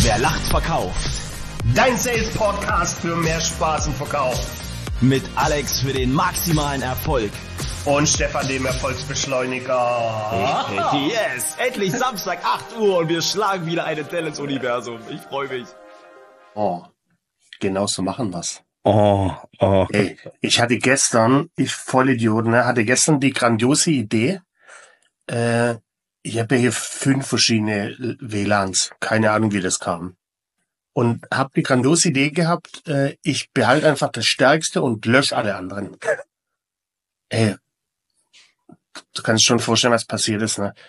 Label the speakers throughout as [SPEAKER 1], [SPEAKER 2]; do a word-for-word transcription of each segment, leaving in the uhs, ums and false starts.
[SPEAKER 1] der lacht verkauft.
[SPEAKER 2] Dein Sales-Podcast für mehr Spaß im Verkauf.
[SPEAKER 1] Mit Alex für den maximalen Erfolg.
[SPEAKER 2] Und Stefan, dem Erfolgsbeschleuniger.
[SPEAKER 1] Yes, endlich Samstag acht Uhr und wir schlagen wieder eine Delle ins Universum. Ich freue mich.
[SPEAKER 2] Oh, genau so machen wir's.
[SPEAKER 3] Oh, oh.
[SPEAKER 2] Ey, ich hatte gestern, ich Vollidiot, ne, hatte gestern die grandiose Idee, äh, ich habe ja hier fünf verschiedene W L A Ns. Keine Ahnung, wie das kam. Und habe die grandiose Idee gehabt, äh, ich behalte einfach das Stärkste und lösche alle anderen. Ey, du kannst schon vorstellen, was passiert ist, ne?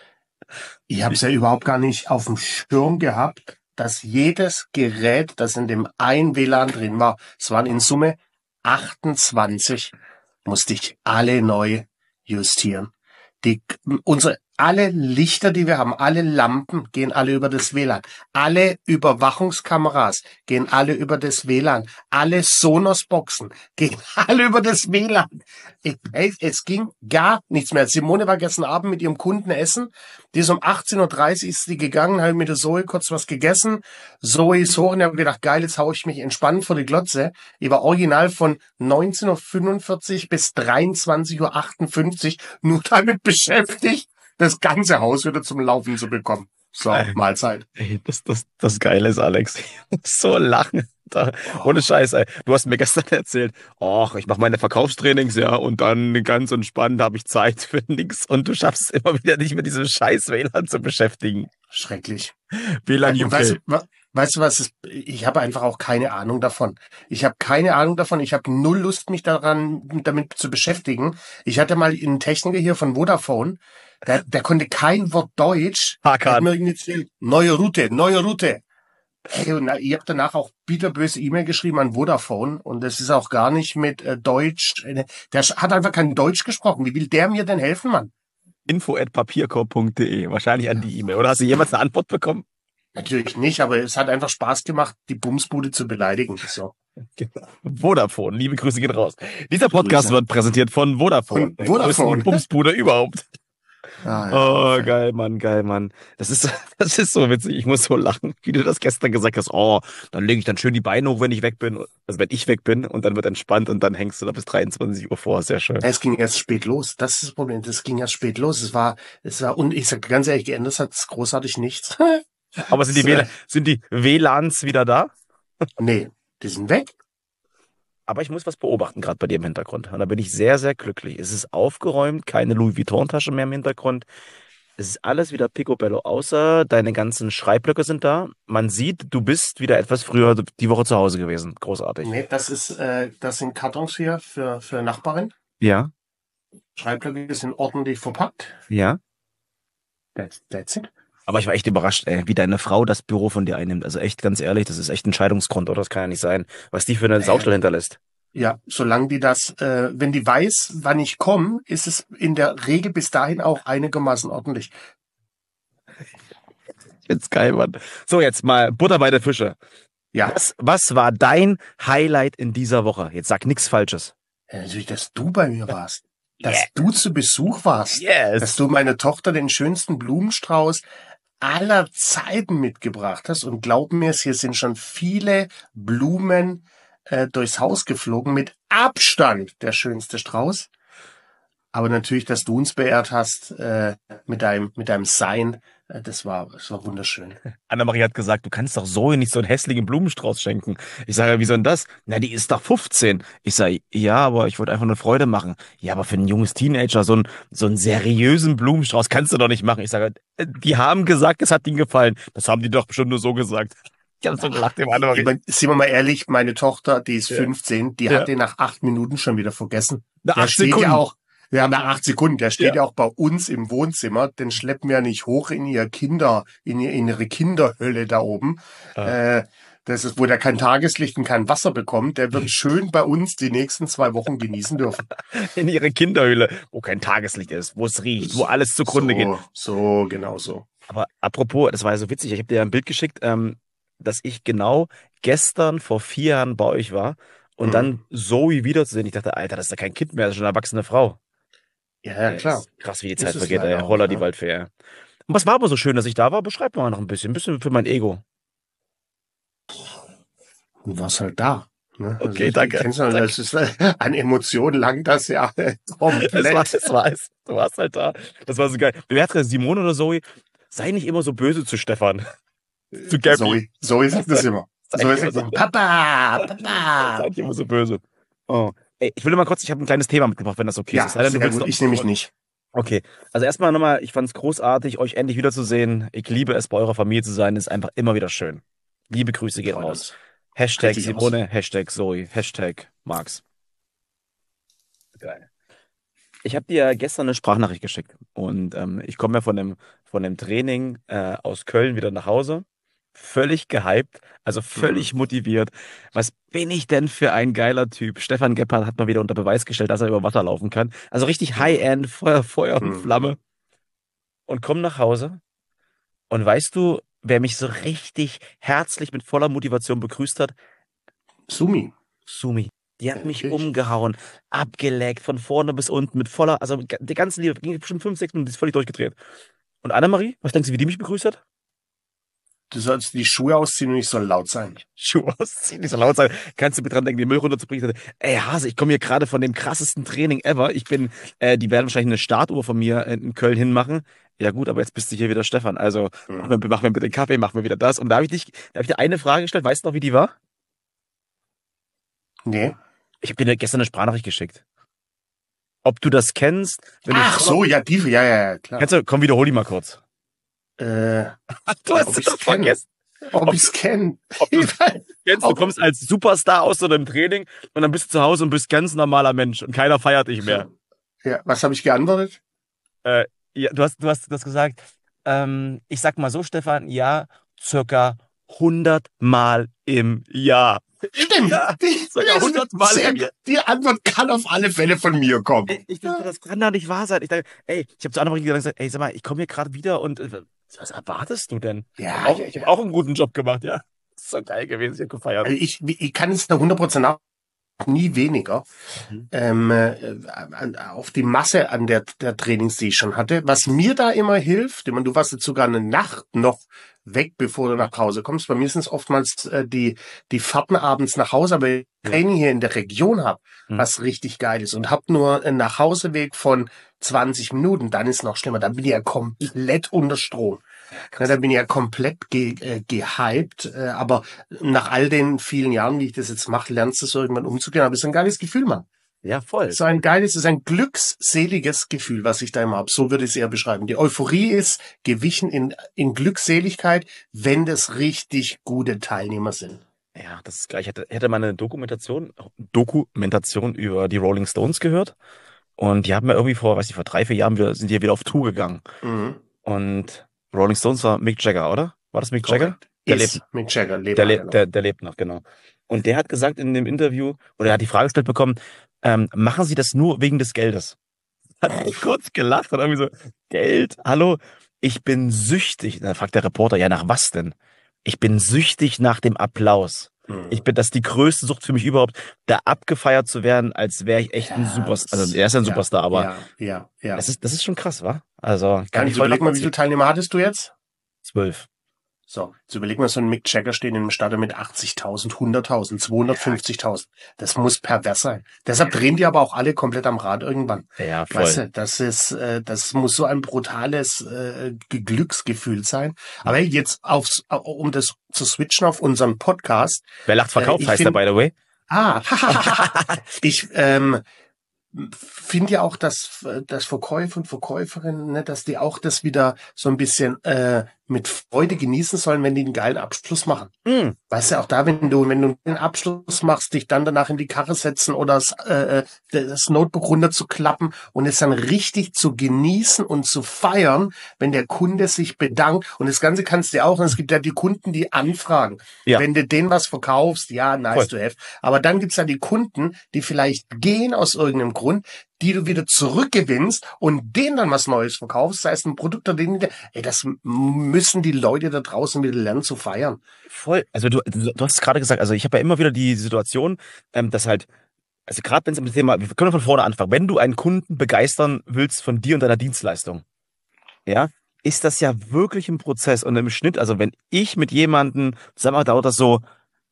[SPEAKER 2] Ich habe es ja überhaupt gar nicht auf dem Schirm gehabt, dass jedes Gerät, das in dem einen W L A N drin war, es waren in Summe achtundzwanzig, musste ich alle neu justieren. Die, unsere, alle Lichter, die wir haben, alle Lampen gehen alle über das W L A N. Alle Überwachungskameras gehen alle über das W L A N. Alle Sonos-Boxen gehen alle über das W L A N. Ich, ey, es ging gar nichts mehr. Simone war gestern Abend mit ihrem Kunden essen. Die ist um achtzehn Uhr dreißig ist die gegangen, habe mit der Zoe kurz was gegessen. Zoe ist hoch und ich habe gedacht, geil, jetzt hau ich mich entspannt vor die Glotze. Ich war original von neunzehn Uhr fünfundvierzig bis dreiundzwanzig Uhr achtundfünfzig nur damit beschäftigt, das ganze Haus wieder zum Laufen zu bekommen. So,
[SPEAKER 3] Ey,
[SPEAKER 2] Mahlzeit.
[SPEAKER 3] Ey, das, das, das Geile ist, Alex. Ich muss so lachen. Da, ohne Scheiß, ey. Du hast mir gestern erzählt, ach, ich mache meine Verkaufstrainings, ja, und dann ganz entspannt habe ich Zeit für nix. Und du schaffst es immer wieder nicht mit diesem scheiß W L A N zu beschäftigen.
[SPEAKER 2] Schrecklich.
[SPEAKER 3] W L A N U K.
[SPEAKER 2] Weißt, du, weißt du was? Ist, ich habe einfach auch keine Ahnung davon. Ich habe keine Ahnung davon. Ich habe null Lust, mich daran damit zu beschäftigen. Ich hatte mal einen Techniker hier von Vodafone, der, der konnte kein Wort Deutsch. Der hat mir irgendwie erzählt, neue Route, neue Route. Hey, und ich habe danach auch bitterböse E-Mail geschrieben an Vodafone und das ist auch gar nicht mit äh, Deutsch. Der hat einfach kein Deutsch gesprochen. Wie will der mir denn helfen, Mann?
[SPEAKER 3] info at papierkorb punkt de. Wahrscheinlich an die E-Mail. Oder hast du jemals eine Antwort bekommen?
[SPEAKER 2] Natürlich nicht, aber es hat einfach Spaß gemacht, die Bumsbude zu beleidigen. So.
[SPEAKER 3] Genau. Vodafone, liebe Grüße gehen raus. Dieser Podcast
[SPEAKER 2] Grüße.
[SPEAKER 3] wird präsentiert von Vodafone.
[SPEAKER 2] Von Vodafone.
[SPEAKER 3] Bumsbude überhaupt.
[SPEAKER 2] Ah, ja,
[SPEAKER 3] Oh,
[SPEAKER 2] okay.
[SPEAKER 3] geil, Mann, geil, Mann. Das ist, das ist so witzig. Ich muss so lachen, wie du das gestern gesagt hast. Oh, dann lege ich dann schön die Beine hoch, wenn ich weg bin. Also wenn ich weg bin und dann wird entspannt und dann hängst du da bis dreiundzwanzig Uhr vor. Sehr schön.
[SPEAKER 2] Es ging erst spät los. Das ist das Problem. Das ging erst spät los. Es war, es war, und ich sag ganz ehrlich, geändert hat es großartig nichts.
[SPEAKER 3] Aber sind die, W L A N, sind die W L A Ns wieder da?
[SPEAKER 2] Nee, die sind weg.
[SPEAKER 3] Aber ich muss was beobachten, gerade bei dir im Hintergrund. Und da bin ich sehr, sehr glücklich. Es ist aufgeräumt, keine Louis Vuitton-Tasche mehr im Hintergrund. Es ist alles wieder picobello, außer deine ganzen Schreibblöcke sind da. Man sieht, du bist wieder etwas früher die Woche zu Hause gewesen. Großartig.
[SPEAKER 2] Nee, das ist, äh, das sind Kartons hier für, für Nachbarin.
[SPEAKER 3] Ja,
[SPEAKER 2] Schreibblöcke sind ordentlich verpackt.
[SPEAKER 3] ja.
[SPEAKER 2] That's, that's it.
[SPEAKER 3] Aber ich war echt überrascht, ey, wie deine Frau das Büro von dir einnimmt. Also echt, ganz ehrlich, das ist echt ein Scheidungsgrund, oder? Das kann ja nicht sein. Was die für eine Saustelle hinterlässt.
[SPEAKER 2] Ja, solange die das, äh, wenn die weiß, wann ich komme, ist es in der Regel bis dahin auch einigermaßen ordentlich.
[SPEAKER 3] Ich find's geil, Mann. So, jetzt mal Butter bei der Fische.
[SPEAKER 2] Ja,
[SPEAKER 3] Was, was war dein Highlight in dieser Woche? Jetzt sag nichts Falsches.
[SPEAKER 2] äh, natürlich, dass du bei mir warst. Dass
[SPEAKER 3] Yeah.
[SPEAKER 2] du zu Besuch warst.
[SPEAKER 3] Yes.
[SPEAKER 2] Dass du meiner Tochter den schönsten Blumenstrauß aller Zeiten mitgebracht hast. Und glaub mir, hier sind schon viele Blumen äh, durchs Haus geflogen. Mit Abstand der schönste Strauß. Aber natürlich, dass du uns beehrt hast äh, mit deinem mit deinem Sein, äh, das war das war wunderschön.
[SPEAKER 3] Annemarie hat gesagt, du kannst doch Zoe nicht so einen hässlichen Blumenstrauß schenken. Ich sage, wie soll denn das? Na, die ist doch fünfzehn. Ich sage, ja, aber ich wollte einfach nur Freude machen. Ja, aber für ein junges Teenager so einen, so einen seriösen Blumenstrauß kannst du doch nicht machen. Ich sage, die haben gesagt, es hat ihnen gefallen. Das haben die doch bestimmt nur so gesagt. Ich habe so gelacht, dem Annemarie.
[SPEAKER 2] Ich mein, sind wir mal ehrlich, meine Tochter, die ist
[SPEAKER 3] Ja.
[SPEAKER 2] fünfzehn, die
[SPEAKER 3] Ja.
[SPEAKER 2] hat den nach acht Minuten schon wieder vergessen.
[SPEAKER 3] Nach
[SPEAKER 2] Der
[SPEAKER 3] acht
[SPEAKER 2] steht
[SPEAKER 3] Sekunden.
[SPEAKER 2] ja auch, wir haben nach acht Sekunden, der steht
[SPEAKER 3] Ja.
[SPEAKER 2] ja. auch bei uns im Wohnzimmer, den schleppen wir ja nicht hoch in ihr Kinder, in, ihr, in ihre Kinderhölle da oben.
[SPEAKER 3] Ah.
[SPEAKER 2] Äh, das ist, wo der kein Tageslicht und kein Wasser bekommt, der wird schön bei uns die nächsten zwei Wochen genießen dürfen.
[SPEAKER 3] In ihre Kinderhöhle, wo kein Tageslicht ist, wo es riecht, wo alles zugrunde
[SPEAKER 2] so,
[SPEAKER 3] geht.
[SPEAKER 2] So, genau so.
[SPEAKER 3] Aber apropos, das war ja so witzig, ich habe dir ja ein Bild geschickt, ähm, dass ich genau gestern vor vier Jahren bei euch war und
[SPEAKER 2] Mhm.
[SPEAKER 3] dann Zoe wiederzusehen. Ich dachte, Alter, das ist ja kein Kind mehr, das ist schon eine erwachsene Frau.
[SPEAKER 2] Ja, ja, klar.
[SPEAKER 3] Ist krass, wie die
[SPEAKER 2] Ist
[SPEAKER 3] Zeit
[SPEAKER 2] es
[SPEAKER 3] vergeht, ey.
[SPEAKER 2] leider auch,
[SPEAKER 3] Holla die
[SPEAKER 2] ne?
[SPEAKER 3] Waldfee. Und was war aber so schön, dass ich da war? Beschreib mal noch ein bisschen, ein bisschen für mein Ego.
[SPEAKER 2] und warst halt da. Ne?
[SPEAKER 3] Okay,
[SPEAKER 2] also,
[SPEAKER 3] danke.
[SPEAKER 2] Kennst du, das ist äh, an Emotionen lang das ja komplett.
[SPEAKER 3] Das war, das war es. Du warst halt da. Das war so geil. Wer hat gesagt, Simone oder Zoe, sei nicht immer so böse zu Stefan. Zu Gabby.
[SPEAKER 2] Zoe, Zoe sagt das immer.
[SPEAKER 3] Sei
[SPEAKER 2] Zoe
[SPEAKER 3] nicht immer
[SPEAKER 2] sagt
[SPEAKER 3] so,
[SPEAKER 2] immer, Papa, Papa.
[SPEAKER 3] sei nicht immer so böse. Oh. Ey, ich will mal kurz, ich habe ein kleines Thema mitgebracht, wenn das okay
[SPEAKER 2] Ja,
[SPEAKER 3] ist. Sei denn, du
[SPEAKER 2] sehr
[SPEAKER 3] willst
[SPEAKER 2] gut.
[SPEAKER 3] noch-
[SPEAKER 2] Ich nehme mich nicht.
[SPEAKER 3] Okay, also erstmal nochmal, ich fand es großartig, euch endlich wiederzusehen. Ich liebe es, bei eurer Familie zu sein. Ist einfach immer wieder schön. Liebe Grüße gehen
[SPEAKER 2] Freut
[SPEAKER 3] raus.
[SPEAKER 2] uns.
[SPEAKER 3] Hashtag
[SPEAKER 2] Richtig
[SPEAKER 3] Simone, Hashtag Zoe, Hashtag Max. Geil. Ich habe dir gestern eine Sprachnachricht geschickt und ähm, ich komme ja von dem, von dem Training äh, aus Köln wieder nach Hause. Völlig gehypt, also völlig motiviert. Was bin ich denn für ein geiler Typ? Stefan Gebhardt hat mal wieder unter Beweis gestellt, dass er über Wasser laufen kann. Also richtig High-End, Feuer, Feuer und
[SPEAKER 2] Mhm.
[SPEAKER 3] Flamme. Und komm nach Hause. Und weißt du, wer mich so richtig herzlich mit voller Motivation begrüßt hat?
[SPEAKER 2] Sumi.
[SPEAKER 3] Sumi. Die hat mich
[SPEAKER 2] Wirklich?
[SPEAKER 3] umgehauen, abgeleckt, von vorne bis unten, mit voller, also die ganze Liebe, ging bestimmt fünf, sechs Minuten, die ist völlig durchgedreht. Und Annemarie, was denkst du, wie die mich begrüßt hat?
[SPEAKER 2] Du sollst die Schuhe ausziehen und nicht so laut sein.
[SPEAKER 3] Schuhe ausziehen, nicht so laut sein. Kannst du bitte dran denken, den Müll runterzubringen? Ey, Hase, ich komme hier gerade von dem krassesten Training ever. Ich bin, äh, die werden wahrscheinlich eine Startuhr von mir in Köln hinmachen. Ja gut, aber jetzt bist du hier wieder Stefan. Also mach mir, mach mir bitte einen Kaffee, mach mir wieder das. Und da habe ich dich, da habe ich dir eine Frage gestellt. Weißt du noch, wie die war?
[SPEAKER 2] Nee.
[SPEAKER 3] Ich habe dir gestern eine Sprachnachricht geschickt. Ob du das kennst? Wenn
[SPEAKER 2] Ach
[SPEAKER 3] du,
[SPEAKER 2] so, ja, die, ja, ja, ja, klar.
[SPEAKER 3] Kennst du, komm, wiederhol die mal kurz.
[SPEAKER 2] Äh,
[SPEAKER 3] Du
[SPEAKER 2] hast es doch vergessen. ob ich's kenne.
[SPEAKER 3] Ob du kennst, du kommst als Superstar aus so einem Training und dann bist du zu Hause und bist ganz normaler Mensch und keiner feiert dich mehr.
[SPEAKER 2] Ja, was habe ich geantwortet?
[SPEAKER 3] Äh, ja, du hast, du hast das gesagt. Ähm, ich sag mal so, Stefan, ja, circa hundert Mal im Jahr.
[SPEAKER 2] Stimmt.
[SPEAKER 3] Ja,
[SPEAKER 2] die,
[SPEAKER 3] sogar hundert Mal
[SPEAKER 2] sehr,
[SPEAKER 3] im Jahr.
[SPEAKER 2] die Antwort kann auf alle Fälle von mir kommen.
[SPEAKER 3] Ich, ich dachte, das kann doch nicht wahr sein. Ich dachte, ey, ich habe zu Annemarie gesagt, ey, sag mal, ich komme hier gerade wieder und äh, was erwartest du denn?
[SPEAKER 2] Ja,
[SPEAKER 3] Auch,
[SPEAKER 2] ja,
[SPEAKER 3] ich
[SPEAKER 2] ja.
[SPEAKER 3] habe auch einen guten Job gemacht, ja. Das ist so geil gewesen, ich hab gefeiert.
[SPEAKER 2] Also ich, ich kann es da hundert Prozent nach, nie weniger,
[SPEAKER 3] Mhm.
[SPEAKER 2] ähm, äh, an- auf die Masse an der, der Trainings, die ich schon hatte. Was mir da immer hilft, ich meine, du warst jetzt sogar eine Nacht noch weg, bevor du nach Hause kommst. Bei mir sind es oftmals äh, die, die Fahrten abends nach Hause, aber ich Training hier in der Region habe,
[SPEAKER 3] Mhm.
[SPEAKER 2] was richtig geil ist und hab nur einen Nachhauseweg von zwanzig Minuten, dann ist noch schlimmer, dann bin ich ja komplett unter Strom. Ja, da bin ich ja komplett ge, äh, gehypt, äh, aber nach all den vielen Jahren, wie ich das jetzt mache, lernst du es irgendwann umzugehen, aber es ist ein geiles Gefühl, Mann.
[SPEAKER 3] Ja, voll.
[SPEAKER 2] So ein geiles, es ist ein glückseliges Gefühl, was ich da immer habe. So würde ich es eher beschreiben. Die Euphorie ist gewichen in, in Glückseligkeit, wenn das richtig gute Teilnehmer sind.
[SPEAKER 3] Ja, das ist gleich. Ich hatte, ich hatte mal eine Dokumentation, Dokumentation über die Rolling Stones gehört. Und die haben ja irgendwie vor, weiß ich, vor drei, vier Jahren wieder, sind die ja wieder auf Tour gegangen.
[SPEAKER 2] Mhm.
[SPEAKER 3] Und Rolling Stones war Mick Jagger, oder? War das Mick Jagger? Der
[SPEAKER 2] ist
[SPEAKER 3] lebt,
[SPEAKER 2] Mick Jagger, lebt
[SPEAKER 3] der,
[SPEAKER 2] er
[SPEAKER 3] lebt,
[SPEAKER 2] noch.
[SPEAKER 3] der, der lebt noch, genau. Und der hat gesagt in dem Interview, oder er hat die Frage gestellt bekommen, ähm, machen Sie das nur wegen des Geldes? Hat er kurz gelacht und irgendwie so, Geld, hallo, ich bin süchtig. Dann fragt der Reporter, ja, nach was denn? Ich bin süchtig nach dem Applaus.
[SPEAKER 2] Mhm.
[SPEAKER 3] Ich bin, das ist die größte Sucht für mich überhaupt, da abgefeiert zu werden, als wäre ich echt ein Superstar. Also er ist ja ein
[SPEAKER 2] ja,
[SPEAKER 3] Superstar, aber
[SPEAKER 2] Ja, ja, ja.
[SPEAKER 3] das ist, das ist schon krass, wa? Also,
[SPEAKER 2] Kann
[SPEAKER 3] kann
[SPEAKER 2] ich
[SPEAKER 3] ich voll
[SPEAKER 2] überleg mal, wie
[SPEAKER 3] nachvollziehen.
[SPEAKER 2] viele Teilnehmer hattest du jetzt?
[SPEAKER 3] Zwölf.
[SPEAKER 2] So, jetzt überleg mal, so ein Mick Jagger steht in einem Stadion mit achtzigtausend, hunderttausend, zweihundertfünfzigtausend. Das muss pervers sein. Deshalb drehen die aber auch alle komplett am Rad irgendwann.
[SPEAKER 3] Ja, voll.
[SPEAKER 2] Weißt du, das ist, äh, das muss so ein brutales äh, Ge- Glücksgefühl sein. Aber hey, jetzt aufs, um das zu switchen auf unseren Podcast.
[SPEAKER 3] Wer lacht verkauft,
[SPEAKER 2] Äh, ich
[SPEAKER 3] heißt er,
[SPEAKER 2] find-
[SPEAKER 3] by the way.
[SPEAKER 2] Ah, ich ähm, finde ja auch, dass, dass Verkäufer und Verkäuferinnen, ne, dass die auch das wieder so ein bisschen äh, mit Freude genießen sollen, wenn die einen geilen Abschluss machen.
[SPEAKER 3] Mm.
[SPEAKER 2] Weißt du, auch da, wenn du, wenn du einen Abschluss machst, dich dann danach in die Karre setzen oder das, äh, das Notebook runterzuklappen und es dann richtig zu genießen und zu feiern, wenn der Kunde sich bedankt. Und das Ganze kannst du auch, und es gibt ja die Kunden, die anfragen.
[SPEAKER 3] Ja.
[SPEAKER 2] Wenn du denen was verkaufst, ja, nice
[SPEAKER 3] Voll.
[SPEAKER 2] to have. Aber dann gibt's ja die Kunden, die vielleicht gehen aus irgendeinem Grund, die du wieder zurückgewinnst und denen dann was Neues verkaufst, sei es ein Produkt oder den, ey, das müssen die Leute da draußen wieder lernen zu feiern.
[SPEAKER 3] Voll. Also du, du, du hast es gerade gesagt, also ich habe ja immer wieder die Situation, ähm, dass halt, also gerade wenn es um das Thema, wir können von vorne anfangen, wenn du einen Kunden begeistern willst von dir und deiner Dienstleistung, ja, ist das ja wirklich ein Prozess und im Schnitt, also wenn ich mit jemandem zusammen dauert das so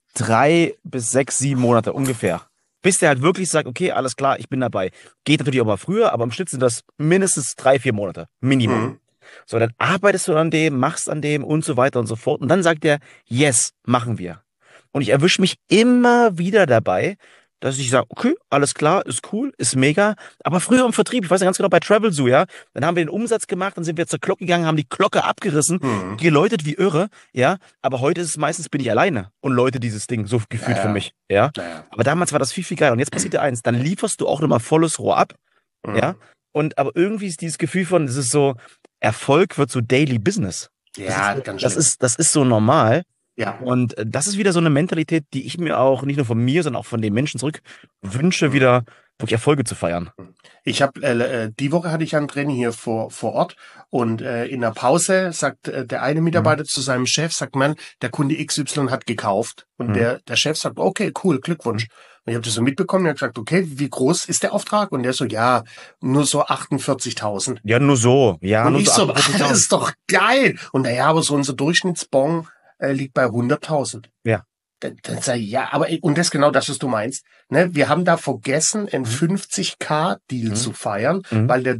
[SPEAKER 3] drei bis sechs, sieben Monate ungefähr. Bis der halt wirklich sagt, okay, alles klar, ich bin dabei. Geht natürlich auch mal früher, aber im Schnitt sind das mindestens drei, vier Monate. Minimum.
[SPEAKER 2] Mhm.
[SPEAKER 3] So, dann arbeitest du an dem, machst an dem und so weiter und so fort. Und dann sagt er, yes, machen wir. Und ich erwische mich immer wieder dabei, dass ich sage, okay, alles klar, ist cool, ist mega. Aber früher im Vertrieb, ich weiß ja ganz genau, bei Travelzoo, ja, dann haben wir den Umsatz gemacht, dann sind wir zur Glocke gegangen, haben die Glocke abgerissen,
[SPEAKER 2] Mhm.
[SPEAKER 3] geläutet wie irre, ja. Aber heute ist es meistens, bin ich alleine und läute dieses Ding, so gefühlt
[SPEAKER 2] Ja,
[SPEAKER 3] für
[SPEAKER 2] ja.
[SPEAKER 3] mich, ja.
[SPEAKER 2] Naja.
[SPEAKER 3] Aber damals war das viel, viel geiler. Und jetzt passiert ja eins, dann lieferst du auch nochmal volles Rohr ab,
[SPEAKER 2] Mhm.
[SPEAKER 3] ja. Und aber irgendwie ist dieses Gefühl von, es ist so, Erfolg wird so Daily Business.
[SPEAKER 2] Ja,
[SPEAKER 3] das ist,
[SPEAKER 2] ganz
[SPEAKER 3] das
[SPEAKER 2] schön.
[SPEAKER 3] ist, das ist so normal.
[SPEAKER 2] Ja.
[SPEAKER 3] Und äh, das ist wieder so eine Mentalität, die ich mir auch nicht nur von mir, sondern auch von den Menschen zurück wünsche, wieder wirklich Erfolge zu feiern.
[SPEAKER 2] Ich habe äh, äh, die Woche hatte ich ein Training hier vor vor Ort und äh, in der Pause sagt äh, der eine Mitarbeiter zu seinem Chef, sagt man, der Kunde X Y hat gekauft und
[SPEAKER 3] Mhm.
[SPEAKER 2] der der Chef sagt, okay, cool, Glückwunsch. Und ich habe das so mitbekommen, er hat gesagt, okay, wie groß ist der Auftrag? Und der so, ja, nur so achtundvierzigtausend.
[SPEAKER 3] Ja, nur so. Ja,
[SPEAKER 2] Und
[SPEAKER 3] nur
[SPEAKER 2] ich
[SPEAKER 3] so
[SPEAKER 2] so,
[SPEAKER 3] achtundvierzigtausend.
[SPEAKER 2] das ist doch geil. Und naja, aber so unser Durchschnittsbon äh, liegt bei hunderttausend.
[SPEAKER 3] Ja.
[SPEAKER 2] Dann, dann sag ich, ja, aber, und das ist genau das, was du meinst. Ne, wir haben da vergessen, einen fünfzig K-Deal
[SPEAKER 3] Mhm.
[SPEAKER 2] zu feiern,
[SPEAKER 3] Mhm.
[SPEAKER 2] weil der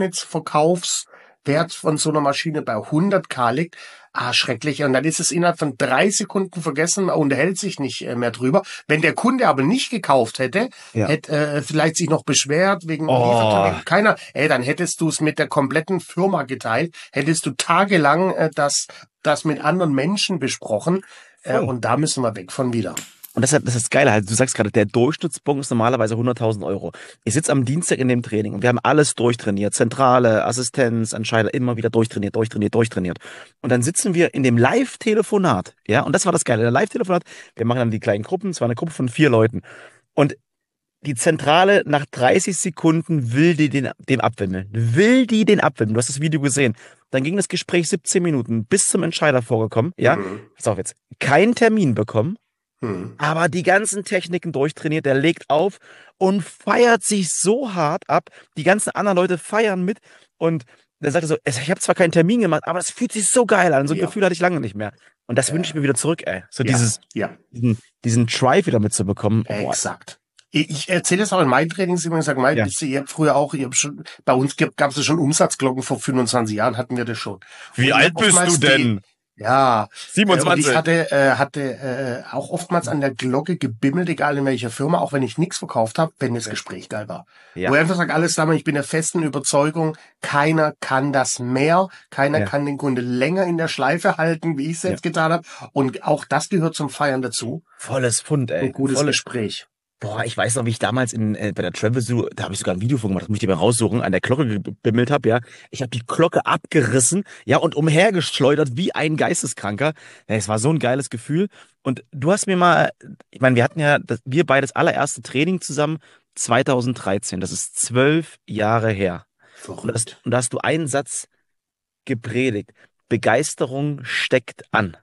[SPEAKER 2] Durchschnittsverkaufswert von so einer Maschine bei hundert K liegt. Ah, schrecklich. Und dann ist es innerhalb von drei Sekunden vergessen, man unterhält sich nicht äh, mehr drüber. Wenn der Kunde aber nicht gekauft hätte,
[SPEAKER 3] Ja.
[SPEAKER 2] hätte äh, vielleicht sich noch beschwert wegen
[SPEAKER 3] Oh.
[SPEAKER 2] Liefertermin. Keiner. Ey, dann hättest du es mit der kompletten Firma geteilt, hättest du tagelang äh, das, das mit anderen Menschen besprochen. Äh,
[SPEAKER 3] Voll.
[SPEAKER 2] und da müssen wir weg von wieder.
[SPEAKER 3] Und deshalb, das ist das Geile halt. Du sagst gerade, der Durchschnittsbon ist normalerweise hunderttausend Euro. Ich sitze am Dienstag in dem Training und wir haben alles durchtrainiert. Zentrale, Assistenz, Entscheider, immer wieder durchtrainiert, durchtrainiert, durchtrainiert. Und dann sitzen wir in dem Live-Telefonat. Ja, und das war das Geile. Der Live-Telefonat, wir machen dann die kleinen Gruppen. Es war eine Gruppe von vier Leuten. Und die Zentrale nach dreißig Sekunden will die den, den abwimmeln. Will die den abwimmeln. Du hast das Video gesehen. Dann ging das Gespräch siebzehn Minuten bis zum Entscheider vorgekommen. Ja,
[SPEAKER 2] Mhm.
[SPEAKER 3] pass auf jetzt. Kein Termin bekommen.
[SPEAKER 2] Hm.
[SPEAKER 3] Aber die ganzen Techniken durchtrainiert, der legt auf und feiert sich so hart ab. Die ganzen anderen Leute feiern mit und der sagte so, ich habe zwar keinen Termin gemacht, aber es fühlt sich so geil an. So ein
[SPEAKER 2] Ja.
[SPEAKER 3] Gefühl hatte ich lange nicht mehr. Und das
[SPEAKER 2] Ja.
[SPEAKER 3] wünsche ich mir wieder zurück, ey. So
[SPEAKER 2] Ja.
[SPEAKER 3] dieses,
[SPEAKER 2] Ja,
[SPEAKER 3] diesen, diesen Drive wieder mitzubekommen. Boah.
[SPEAKER 2] exakt. Ich, ich erzähle das auch in meinen Trainings immer gesagt, mein,
[SPEAKER 3] Ja.
[SPEAKER 2] wisst ihr, ihr habt früher auch, ihr habt schon, bei uns gab es ja schon Umsatzglocken, vor fünfundzwanzig Jahren hatten wir das schon. Und ich hab oftmals die- Ja. Äh, Und
[SPEAKER 3] siebenundzwanzig.
[SPEAKER 2] ich hatte, äh, hatte äh, auch oftmals an der Glocke gebimmelt, egal in welcher Firma, auch wenn ich nichts verkauft habe, wenn das Gespräch geil war.
[SPEAKER 3] Ja.
[SPEAKER 2] Wo ich einfach sage, alles da, ich bin der festen Überzeugung, keiner kann das mehr, keiner
[SPEAKER 3] Ja.
[SPEAKER 2] kann den Kunde länger in der Schleife halten, wie ich es jetzt getan habe. Und auch das gehört zum Feiern dazu.
[SPEAKER 3] Volles Pfund, ey.
[SPEAKER 2] Ein gutes
[SPEAKER 3] Volles
[SPEAKER 2] Gespräch.
[SPEAKER 3] Boah, ich weiß noch, wie ich damals in, äh, bei der Travel Zoo, da habe ich sogar ein Video von gemacht, das muss ich dir mal raussuchen, an der Glocke gebimmelt habe, ja. Ich habe die Glocke abgerissen, ja, und umhergeschleudert wie ein Geisteskranker. Ja, es war so ein geiles Gefühl. Und du hast mir mal, ich meine, wir hatten ja, das, wir beide das allererste Training zusammen zweitausenddreizehn. Das ist zwölf Jahre her. Und, das,
[SPEAKER 2] Verrückt.
[SPEAKER 3] und da hast du einen Satz gepredigt. Begeisterung steckt an.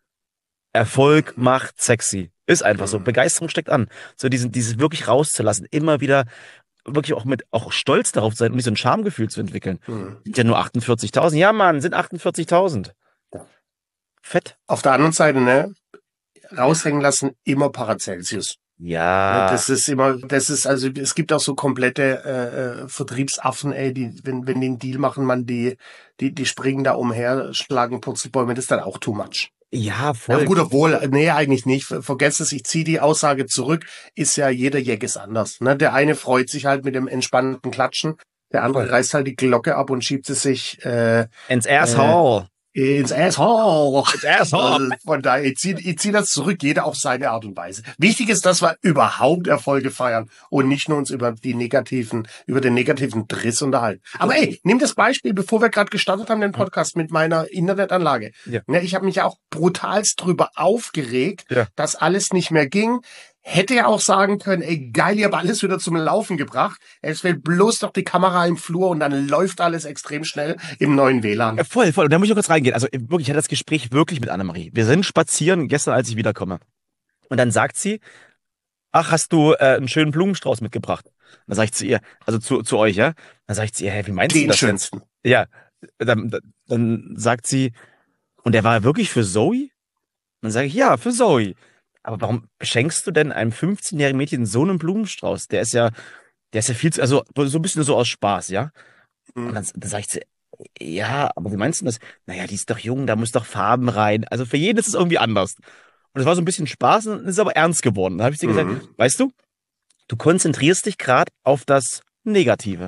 [SPEAKER 3] Erfolg macht sexy. Ist einfach so.
[SPEAKER 2] Mhm.
[SPEAKER 3] Begeisterung steckt an. So diesen, dieses wirklich rauszulassen. Immer wieder wirklich auch mit, auch stolz darauf zu sein und nicht so ein Schamgefühl zu entwickeln.
[SPEAKER 2] Hm.
[SPEAKER 3] Sind ja nur achtundvierzigtausend. Ja, Mann, sind achtundvierzigtausend.
[SPEAKER 2] Ja.
[SPEAKER 3] Fett.
[SPEAKER 2] Auf der anderen Seite, ne, raushängen lassen, immer Paracelsius.
[SPEAKER 3] Ja.
[SPEAKER 2] Das ist immer, das ist, also, es gibt auch so komplette, äh, äh, Vertriebsaffen, ey, die, wenn, wenn die einen Deal machen, man, die, die, die springen da umher, schlagen Purzelbäume, das ist dann auch too much.
[SPEAKER 3] Ja,
[SPEAKER 2] Ja,
[SPEAKER 3] voll.
[SPEAKER 2] gut, obwohl, nee, eigentlich nicht. Ver- Vergesst es, ich ziehe die Aussage zurück, ist ja jeder Jack ist anders. Ne? Der eine freut sich halt mit dem entspannten Klatschen, der andere
[SPEAKER 3] Voll.
[SPEAKER 2] reißt halt die Glocke ab und schiebt sie sich äh,
[SPEAKER 3] Ins Asshole.
[SPEAKER 2] ins Asshole.
[SPEAKER 3] Ins Asshole.
[SPEAKER 2] Also von daher, ich ziehe ich zieh das zurück, jeder auf seine Art und Weise. Wichtig ist, dass wir überhaupt Erfolge feiern und nicht nur uns über die negativen, über den negativen Driss unterhalten. Aber ey, nimm das Beispiel, bevor wir gerade gestartet haben, den Podcast mit meiner Internetanlage.
[SPEAKER 3] Ja.
[SPEAKER 2] Ja, ich habe mich ja auch brutalst drüber aufgeregt,
[SPEAKER 3] Ja.
[SPEAKER 2] dass alles nicht mehr ging. Hätte ja auch sagen können, ey geil, ihr habt alles wieder zum Laufen gebracht. Es fällt bloß doch die Kamera im Flur und dann läuft alles extrem schnell im neuen W L A N.
[SPEAKER 3] Ja, voll, voll. Und da muss ich noch kurz reingehen. Also wirklich, ich hatte das Gespräch wirklich mit Annemarie. Wir sind spazieren gestern, als ich wiederkomme. Und dann sagt sie, ach, hast du äh, einen schönen Blumenstrauß mitgebracht? Dann sag ich zu ihr, also zu, zu euch, ja? Dann sag ich zu ihr, hä, wie meinst du
[SPEAKER 2] Den
[SPEAKER 3] das denn?
[SPEAKER 2] schönsten.
[SPEAKER 3] Ja, dann, dann- dann sagt sie, und der war wirklich für Zoe? Dann sage ich, ja, für Zoe. aber warum schenkst du denn einem fünfzehnjährigen Mädchen so einen Blumenstrauß? Der ist ja, der ist ja viel zu, also so ein bisschen so aus Spaß, ja? Und dann, dann sag ich zu, ja, aber wie meinst du das? Naja, die ist doch jung, da muss doch Farben rein. Also für jeden ist es irgendwie anders. Und es war so ein bisschen Spaß und ist aber ernst geworden. Da habe ich dir gesagt,
[SPEAKER 2] Mhm.
[SPEAKER 3] weißt du, du konzentrierst dich gerade auf das Negative.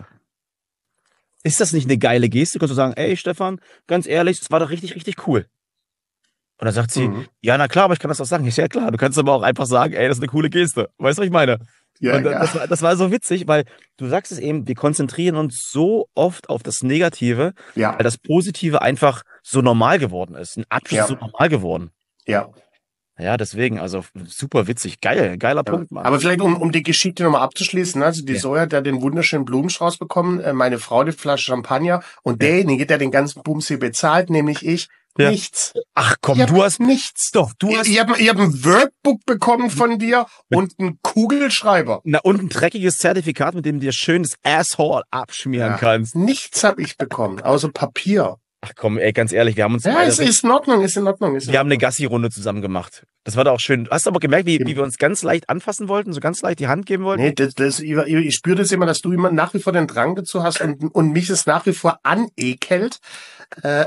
[SPEAKER 3] Ist das nicht eine geile Geste? Kannst du sagen, ey Stefan, ganz ehrlich, das war doch richtig, richtig cool. Und dann sagt sie,
[SPEAKER 2] Mhm.
[SPEAKER 3] ja, na klar, aber ich kann das auch sagen. Ich so, ja klar, du kannst aber auch einfach sagen, ey, das ist eine coole Geste. Weißt du, was ich meine?
[SPEAKER 2] Ja,
[SPEAKER 3] Und da-
[SPEAKER 2] ja.
[SPEAKER 3] das war, das war so witzig, weil du sagst es eben, wir konzentrieren uns so oft auf das Negative,
[SPEAKER 2] Ja,
[SPEAKER 3] weil das Positive einfach so normal geworden ist. Ein Abschluss
[SPEAKER 2] Ja.
[SPEAKER 3] ist so normal geworden.
[SPEAKER 2] ja.
[SPEAKER 3] Ja, deswegen, also super witzig. Geil, geiler
[SPEAKER 2] Ja.
[SPEAKER 3] Punkt, Mann.
[SPEAKER 2] Aber vielleicht, um, um die Geschichte nochmal abzuschließen, also die
[SPEAKER 3] Ja.
[SPEAKER 2] Zoe hat ja den wunderschönen Blumenstrauß bekommen, äh, meine Frau die Flasche Champagner und
[SPEAKER 3] Ja.
[SPEAKER 2] derjenige, der den ganzen Bums hier bezahlt, nämlich ich,
[SPEAKER 3] Ja.
[SPEAKER 2] nichts.
[SPEAKER 3] Ach komm,
[SPEAKER 2] Ich hab
[SPEAKER 3] du hast
[SPEAKER 2] nichts.
[SPEAKER 3] doch, du
[SPEAKER 2] Ich,
[SPEAKER 3] hast
[SPEAKER 2] ich habe ich hab ein Workbook bekommen von dir und einen Kugelschreiber.
[SPEAKER 3] na, und ein dreckiges Zertifikat, mit dem du dir schön das Asshole abschmieren
[SPEAKER 2] Ja.
[SPEAKER 3] kannst.
[SPEAKER 2] Nichts habe ich bekommen, außer Papier.
[SPEAKER 3] Ach komm, ey, ganz ehrlich, wir haben uns
[SPEAKER 2] Ja,
[SPEAKER 3] beide
[SPEAKER 2] es ist in Ordnung, ist in Ordnung. Ist in
[SPEAKER 3] wir haben eine
[SPEAKER 2] Ordnung.
[SPEAKER 3] Gassi-Runde zusammen gemacht. Das war doch auch schön. Hast du aber gemerkt, wie, wie wir uns ganz leicht anfassen wollten, so ganz leicht die Hand geben wollten?
[SPEAKER 2] Nee, das, das, ich, ich spüre das immer, dass du immer nach wie vor den Drang dazu hast und, und mich es nach wie vor anekelt. Äh,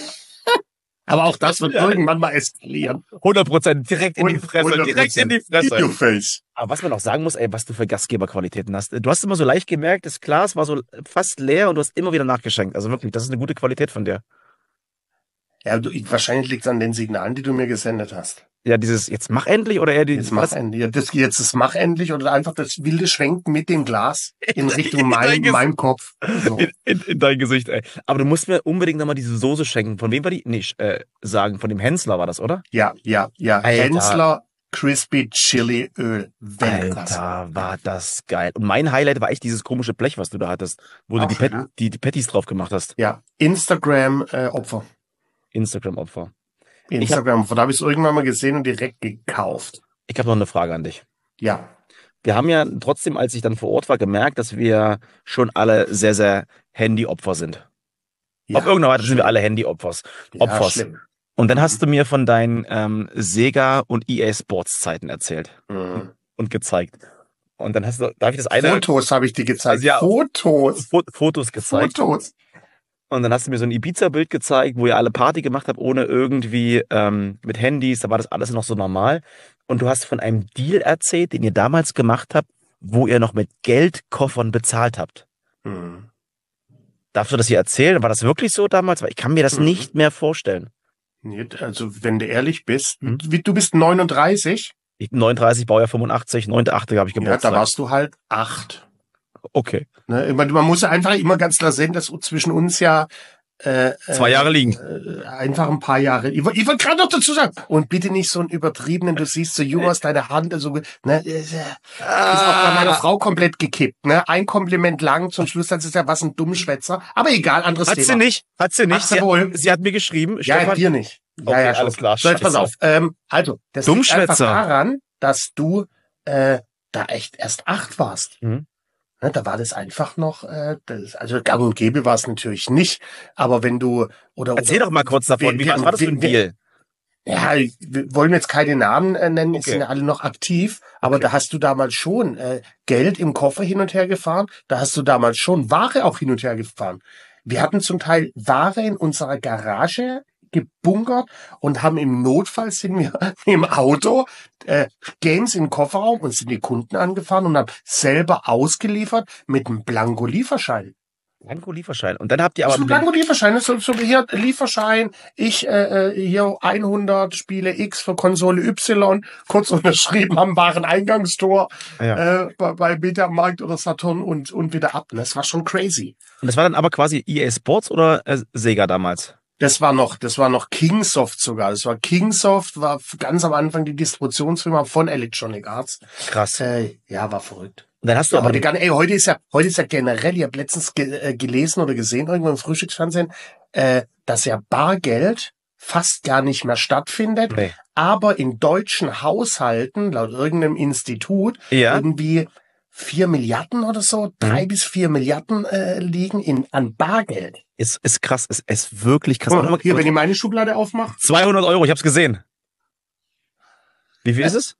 [SPEAKER 2] aber auch das wird
[SPEAKER 3] Ja.
[SPEAKER 2] irgendwann mal eskalieren.
[SPEAKER 3] hundert Prozent direkt in die
[SPEAKER 2] Und
[SPEAKER 3] Fresse,
[SPEAKER 2] hundert
[SPEAKER 3] direkt in die
[SPEAKER 2] Prozent.
[SPEAKER 3] Fresse.
[SPEAKER 2] In your face.
[SPEAKER 3] Aber was man auch sagen muss, ey, was du für Gastgeberqualitäten hast. Du hast immer so leicht gemerkt, das Glas war so fast leer und du hast immer wieder nachgeschenkt. Also wirklich, das ist eine gute Qualität von dir.
[SPEAKER 2] Ja, du, ich, wahrscheinlich liegt es an den Signalen, die du mir gesendet hast.
[SPEAKER 3] Ja, dieses, jetzt mach endlich oder eher die,
[SPEAKER 2] Jetzt mach
[SPEAKER 3] was?
[SPEAKER 2] endlich. Ja, das, jetzt das mach endlich oder einfach das wilde Schwenken mit dem Glas in Richtung
[SPEAKER 3] In dein
[SPEAKER 2] mein,
[SPEAKER 3] Gesicht.
[SPEAKER 2] meinem Kopf. So.
[SPEAKER 3] In, in, in dein Gesicht, ey. Aber du musst mir unbedingt nochmal diese Soße schenken. Von wem war die? Nee, äh, sagen, von dem Hensler war das, oder?
[SPEAKER 2] Ja, ja, ja.
[SPEAKER 3] Alter.
[SPEAKER 2] Hensler Crispy Chili Öl. Weltklasse.
[SPEAKER 3] Alter, war das geil. Und mein Highlight war echt dieses komische Blech, was du da hattest, wo du
[SPEAKER 2] Auch
[SPEAKER 3] die,
[SPEAKER 2] schön,
[SPEAKER 3] Pat
[SPEAKER 2] ne?
[SPEAKER 3] die, die Patties drauf gemacht hast.
[SPEAKER 2] Ja, Instagram äh, Opfer.
[SPEAKER 3] Instagram-Opfer.
[SPEAKER 2] Instagram, da habe ich es irgendwann mal gesehen und direkt gekauft.
[SPEAKER 3] Ich habe noch eine Frage an dich.
[SPEAKER 2] Ja.
[SPEAKER 3] Wir haben ja trotzdem, als ich dann vor Ort war, gemerkt, dass wir schon alle sehr, sehr Handy-Opfer sind.
[SPEAKER 2] ja.
[SPEAKER 3] Auf irgendeine Weise sind wir alle Handy-Opfers.
[SPEAKER 2] Ja,
[SPEAKER 3] Opfers.
[SPEAKER 2] schlimm.
[SPEAKER 3] Und dann hast du mir von deinen ähm, Sega und E A Sports Zeiten erzählt
[SPEAKER 2] Mhm.
[SPEAKER 3] und gezeigt. Und dann hast du, darf ich das eine
[SPEAKER 2] Fotos habe ich dir gezeigt.
[SPEAKER 3] Also ja,
[SPEAKER 2] Fotos.
[SPEAKER 3] Fo Fotos gezeigt?
[SPEAKER 2] Fotos.
[SPEAKER 3] Und dann hast du mir so ein Ibiza-Bild gezeigt, wo ihr alle Party gemacht habt, ohne irgendwie ähm, mit Handys. Da war das alles noch so normal. Und du hast von einem Deal erzählt, den ihr damals gemacht habt, wo ihr noch mit Geldkoffern bezahlt habt.
[SPEAKER 2] Mhm.
[SPEAKER 3] Darfst du das hier erzählen? War das wirklich so damals? Weil ich kann mir das
[SPEAKER 2] Mhm.
[SPEAKER 3] nicht mehr vorstellen.
[SPEAKER 2] Nee, also, wenn du ehrlich bist,
[SPEAKER 3] Mhm.
[SPEAKER 2] wie, du bist neununddreißig.
[SPEAKER 3] Ich bin neununddreißig, Baujahr fünfundachtzig, neunter achte habe ich
[SPEAKER 2] Ja,
[SPEAKER 3] Geburtstag.
[SPEAKER 2] da warst du halt acht.
[SPEAKER 3] Okay.
[SPEAKER 2] Ne, man, man muss ja einfach immer ganz klar sehen, dass zwischen uns ja äh,
[SPEAKER 3] Zwei Jahre liegen.
[SPEAKER 2] Äh, einfach ein paar Jahre. Ich, woll- ich wollte gerade noch dazu sagen. Und bitte nicht so einen übertriebenen, du siehst so jung aus, deine Hand, so, ne, äh, ist auch bei meiner Frau komplett gekippt, ne? Ein Kompliment lang, zum Schluss, das ist ja was ein Dummschwätzer. Aber egal, anderes
[SPEAKER 3] Hat
[SPEAKER 2] Thema.
[SPEAKER 3] sie nicht, hat sie nicht.
[SPEAKER 2] Hat sie
[SPEAKER 3] Sie,
[SPEAKER 2] wohl.
[SPEAKER 3] hat, sie hat mir geschrieben,
[SPEAKER 2] Ja,
[SPEAKER 3] Stefan,
[SPEAKER 2] dir nicht. Ja,
[SPEAKER 3] Okay,
[SPEAKER 2] ja, schon.
[SPEAKER 3] alles klar,
[SPEAKER 2] So, jetzt pass
[SPEAKER 3] scheiße.
[SPEAKER 2] auf. Ähm, also, das liegt einfach
[SPEAKER 3] Dummschwätzer.
[SPEAKER 2] daran, dass du äh, da echt erst acht warst.
[SPEAKER 3] Mhm.
[SPEAKER 2] Ne, da war das einfach noch, äh, das, also gang und gäbe war es natürlich nicht, aber wenn du, oder...
[SPEAKER 3] Erzähl
[SPEAKER 2] oder,
[SPEAKER 3] doch mal kurz davon, wie,
[SPEAKER 2] wir-
[SPEAKER 3] was war das für ein
[SPEAKER 2] wir-
[SPEAKER 3] Deal?
[SPEAKER 2] Ja, wir wollen jetzt keine Namen äh, nennen, die
[SPEAKER 3] Okay.
[SPEAKER 2] sind ja alle noch aktiv, aber
[SPEAKER 3] Okay.
[SPEAKER 2] da hast du damals schon äh, Geld im Koffer hin und her gefahren, da hast du damals schon Ware auch hin und her gefahren. Wir hatten zum Teil Ware in unserer Garage gebunkert und haben im Notfall sind wir im Auto äh, Games im Kofferraum und sind die Kunden angefahren und haben selber ausgeliefert mit einem Blanko-Lieferschein.
[SPEAKER 3] Blanko-Lieferschein. Und dann habt ihr
[SPEAKER 2] Das
[SPEAKER 3] aber
[SPEAKER 2] ist ein Blanko-Lieferschein, das ist so, so hier Lieferschein, ich äh, äh, hier hundert Spiele X für Konsole Y, kurz unterschrieben am Wareneingangstor
[SPEAKER 3] Ja.
[SPEAKER 2] äh, bei, bei Mediamarkt oder Saturn und und wieder ab. Das war schon crazy.
[SPEAKER 3] Und das war dann aber quasi E A Sports oder äh, Sega damals?
[SPEAKER 2] Das war noch, das war noch Kingsoft sogar. Das war Kingsoft, war ganz am Anfang die Distributionsfirma von Electronic Arts.
[SPEAKER 3] Krass.
[SPEAKER 2] Äh, ja, war verrückt.
[SPEAKER 3] Und dann hast du
[SPEAKER 2] Ja,
[SPEAKER 3] aber
[SPEAKER 2] heute, gar nicht, ey, heute ist ja, heute ist ja generell, ich habe letztens ge äh, gelesen oder gesehen, irgendwo im Frühstücksfernsehen, äh, dass ja Bargeld fast gar nicht mehr stattfindet,
[SPEAKER 3] Nee.
[SPEAKER 2] aber in deutschen Haushalten, laut irgendeinem Institut,
[SPEAKER 3] Ja.
[SPEAKER 2] irgendwie vier Milliarden oder so, drei bis vier Milliarden äh, liegen in an Bargeld.
[SPEAKER 3] Ist, ist krass, ist, ist wirklich krass.
[SPEAKER 2] Oh, hier, wenn ich meine Schublade aufmache,
[SPEAKER 3] zweihundert Euro, ich hab's gesehen. Wie viel ist es?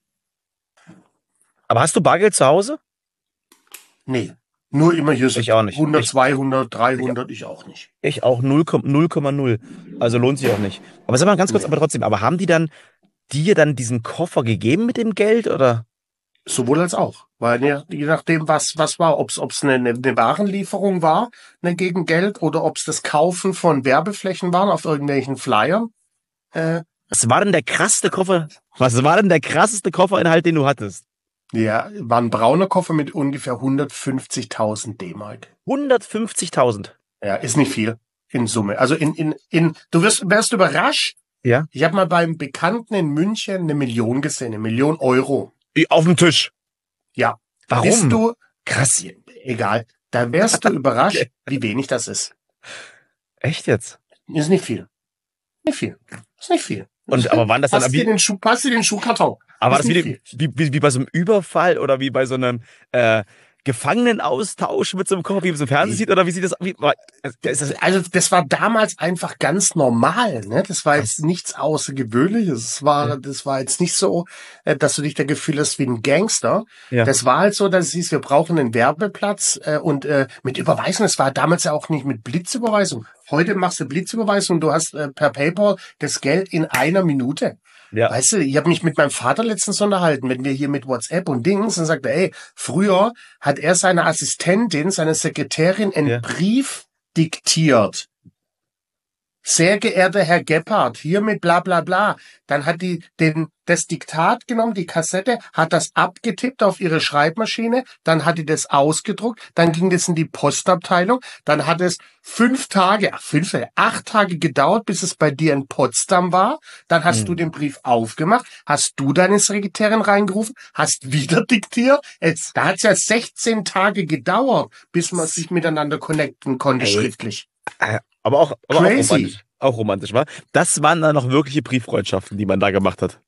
[SPEAKER 3] Aber hast du Bargeld zu Hause?
[SPEAKER 2] Nee, nur immer hier so
[SPEAKER 3] Ich auch nicht.
[SPEAKER 2] hundert,
[SPEAKER 3] Ich,
[SPEAKER 2] zweihundert, dreihundert, ich auch nicht.
[SPEAKER 3] ich auch null Komma null. Also lohnt sich auch nicht. Aber sag mal ganz kurz,
[SPEAKER 2] Nee.
[SPEAKER 3] aber trotzdem, aber haben die dann dir dann diesen Koffer gegeben mit dem Geld oder?
[SPEAKER 2] Sowohl als auch. Weil je, je nachdem, was was war, ob es eine, eine, eine Warenlieferung war, ne, gegen Geld, oder ob es das Kaufen von Werbeflächen waren auf irgendwelchen Flyern. Äh,
[SPEAKER 3] Was war denn der krasseste Koffer? Was war denn der krasseste Kofferinhalt, den du hattest?
[SPEAKER 2] ja, war ein brauner Koffer mit ungefähr hundertfünfzigtausend D-Mark.
[SPEAKER 3] hundertfünfzigtausend.
[SPEAKER 2] Ja, ist nicht viel in Summe. Also in in in du wirst wärst überrascht.
[SPEAKER 3] Ja.
[SPEAKER 2] Ich habe mal beim Bekannten in München eine Million gesehen, eine Million Euro.
[SPEAKER 3] Auf dem Tisch.
[SPEAKER 2] Ja.
[SPEAKER 3] Warum?
[SPEAKER 2] Bist du
[SPEAKER 3] Krass.
[SPEAKER 2] egal. Da wärst du überrascht, wie wenig das ist.
[SPEAKER 3] Echt jetzt?
[SPEAKER 2] Ist nicht viel. Nicht viel. Ist nicht viel.
[SPEAKER 3] Und aber waren das dann
[SPEAKER 2] Passt dir
[SPEAKER 3] wie,
[SPEAKER 2] den Schuh, passt dir den Schuhkarton.
[SPEAKER 3] aber war
[SPEAKER 2] Ist
[SPEAKER 3] das wie,
[SPEAKER 2] nicht
[SPEAKER 3] wie, wie, wie bei so einem Überfall oder wie bei so einem äh, Gefangenenaustausch mit so einem Koffer, wie man es im Fernsehen sieht, oder wie sieht das? Wie, ist das
[SPEAKER 2] Also das war damals einfach ganz normal, ne? Das war jetzt nichts Außergewöhnliches. Es war, das war jetzt nicht so, äh, dass du dich da Gefühl hast wie ein Gangster.
[SPEAKER 3] Ja.
[SPEAKER 2] Das war halt so, dass es hieß, wir brauchen einen Werbeplatz äh, und äh, mit Überweisung. Das war damals ja auch nicht mit Blitzüberweisung. Heute machst du Blitzüberweisung, du hast äh, per PayPal das Geld in einer Minute.
[SPEAKER 3] Ja.
[SPEAKER 2] Weißt du, ich habe mich mit meinem Vater letztens unterhalten, wenn wir hier mit WhatsApp und Dings, und sagte, ey, früher hat er seiner Assistentin, seiner Sekretärin einen
[SPEAKER 3] Ja.
[SPEAKER 2] Brief diktiert. Sehr geehrter Herr Gebhardt, hiermit bla bla bla. Dann hat die den das Diktat genommen, die Kassette, hat das abgetippt auf ihre Schreibmaschine, dann hat die das ausgedruckt, dann ging das in die Postabteilung, dann hat es fünf Tage, ach, fünf, acht Tage gedauert, bis es bei dir in Potsdam war. Dann hast
[SPEAKER 3] Hm.
[SPEAKER 2] du den Brief aufgemacht, hast du deine Sekretärin reingerufen, hast wieder diktiert. Es, da hat es ja sechzehn Tage gedauert, bis man sich miteinander connecten konnte,
[SPEAKER 3] Ey.
[SPEAKER 2] schriftlich.
[SPEAKER 3] Äh, Aber auch, aber auch
[SPEAKER 2] Crazy.
[SPEAKER 3] romantisch. Auch romantisch, war. Das waren dann noch wirkliche Brieffreundschaften, die man da gemacht hat.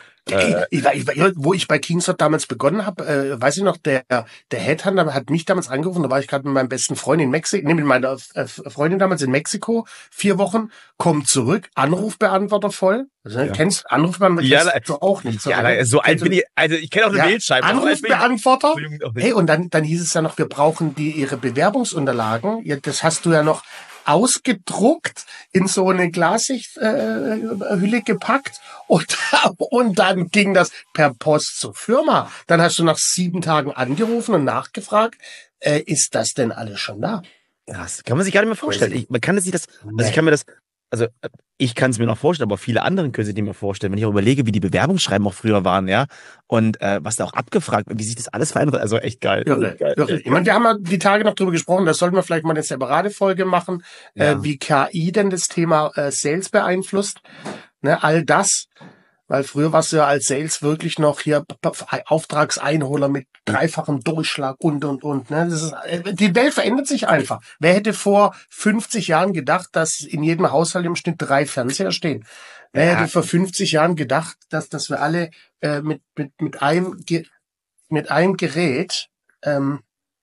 [SPEAKER 3] Äh,
[SPEAKER 2] Ich, war- ich, war- wo ich bei Kingsford damals begonnen habe, äh, weiß ich noch, der der Headhunter hat mich damals angerufen, da war ich gerade mit meinem besten Freund in Mexiko, nee, mit meiner äh, Freundin damals in Mexiko, vier Wochen, kommt zurück, Anrufbeantworter voll. Also,
[SPEAKER 3] Ja.
[SPEAKER 2] kennst Anrufbeantworter
[SPEAKER 3] Ja,
[SPEAKER 2] kennst du auch nicht.
[SPEAKER 3] ja,
[SPEAKER 2] oder?
[SPEAKER 3] so alt
[SPEAKER 2] Kennst du-
[SPEAKER 3] bin ich, also ich kenne auch eine
[SPEAKER 2] Ja,
[SPEAKER 3] Wählscheibe. so alt bin ich-
[SPEAKER 2] Anrufbeantworter.
[SPEAKER 3] Entschuldigung, auch nicht.
[SPEAKER 2] Hey, und dann, dann hieß es ja noch, wir brauchen die ihre Bewerbungsunterlagen. Ja, das hast du ja noch ausgedruckt, in so eine Glassichthülle äh, Hülle gepackt und, und dann ging das per Post zur Firma. Dann hast du nach sieben Tagen angerufen und nachgefragt, äh, ist das denn alles schon da?
[SPEAKER 3] Krass, kann man sich gar nicht mehr vorstellen.
[SPEAKER 2] Crazy.
[SPEAKER 3] Ich, man kann es sich das, also
[SPEAKER 2] Nee.
[SPEAKER 3] ich kann mir das, also äh, ich kann es mir noch vorstellen, aber viele andere können sich nicht mehr vorstellen. Wenn ich auch überlege, wie die Bewerbungsschreiben auch früher waren, ja, und äh, was da auch abgefragt wird, wie sich das alles verändert hat. Also echt geil.
[SPEAKER 2] Irre,
[SPEAKER 3] geil.
[SPEAKER 2] irre. Ich meine, wir haben ja die Tage noch drüber gesprochen, da sollten wir vielleicht mal eine separate Folge machen,
[SPEAKER 3] Ja.
[SPEAKER 2] äh, wie K I denn das Thema äh, Sales beeinflusst. Ne, all das, weil früher warst du ja als Sales wirklich noch hier P- P- Auftragseinholer mit dreifachem Durchschlag und, und, und. Ne? Das ist, äh, die Welt verändert sich einfach. Wer hätte vor fünfzig Jahren gedacht, dass in jedem Haushalt im Schnitt drei Fernseher stehen? Wer
[SPEAKER 3] Ja.
[SPEAKER 2] hätte vor fünfzig Jahren gedacht, dass, dass wir alle äh, mit, mit, mit einem, Ge mit einem Gerät, ähm,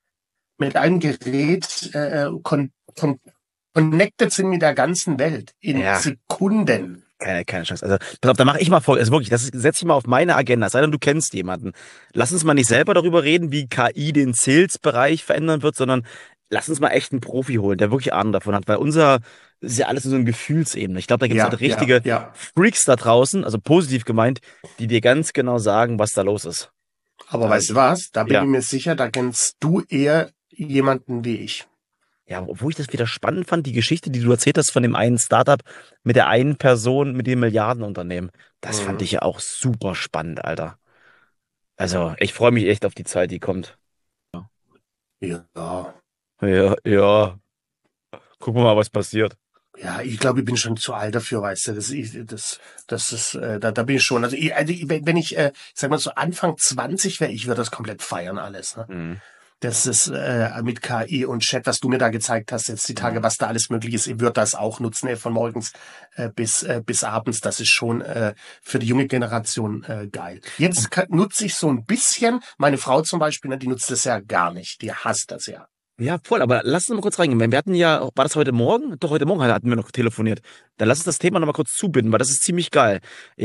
[SPEAKER 2] mit einem Gerät äh, con, con, connected sind mit der ganzen Welt in
[SPEAKER 3] Ja.
[SPEAKER 2] Sekunden.
[SPEAKER 3] Keine, keine Chance. Also, pass auf, da mache ich mal vor, also wirklich, das setze ich mal auf meine Agenda, es sei denn, du kennst jemanden. Lass uns mal nicht selber darüber reden, wie K I den Sales-Bereich verändern wird, sondern lass uns mal echt einen Profi holen, der wirklich Ahnung davon hat, weil unser, das ist ja alles in so einer Gefühlsebene. Ich glaube, da gibt es
[SPEAKER 2] Ja,
[SPEAKER 3] halt richtige
[SPEAKER 2] ja, ja.
[SPEAKER 3] Freaks da draußen, also positiv gemeint, die dir ganz genau sagen, was da los ist.
[SPEAKER 2] Aber weißt du was? Da bin
[SPEAKER 3] Ja.
[SPEAKER 2] ich mir sicher, da kennst du eher jemanden wie ich.
[SPEAKER 3] Ja, obwohl ich das wieder spannend fand, die Geschichte, die du erzählt hast von dem einen Startup mit der einen Person, mit dem Milliardenunternehmen. Das
[SPEAKER 2] Mhm.
[SPEAKER 3] fand ich ja auch super spannend, Alter. Also, ich freue mich echt auf die Zeit, die kommt.
[SPEAKER 2] Ja.
[SPEAKER 3] Ja, ja. Gucken wir mal, was passiert.
[SPEAKER 2] Ja, ich glaube, ich bin schon zu alt dafür, weißt du. Das, ich, das, das ist, äh, da, da bin ich schon. Also, ich, also ich, wenn wenn ich, äh, sag mal so Anfang zwanzig wäre, ich würde das komplett feiern alles. Ne?
[SPEAKER 3] Mhm.
[SPEAKER 2] Das ist äh, mit K I und Chat, was du mir da gezeigt hast jetzt die Tage, was da alles möglich ist. Ich würde das auch nutzen, ey, von morgens äh, bis äh, bis abends. Das ist schon äh, für die junge Generation äh, geil. Jetzt kann, nutze ich so ein bisschen. Meine Frau zum Beispiel, ne, die nutzt das ja gar nicht. Die hasst das ja.
[SPEAKER 3] Ja, voll, aber lass uns mal kurz reingehen. Wir hatten ja, war das heute Morgen? Doch, heute Morgen hatten wir noch telefoniert. Dann lass uns das Thema nochmal kurz zubinden, weil das ist ziemlich geil. Ja,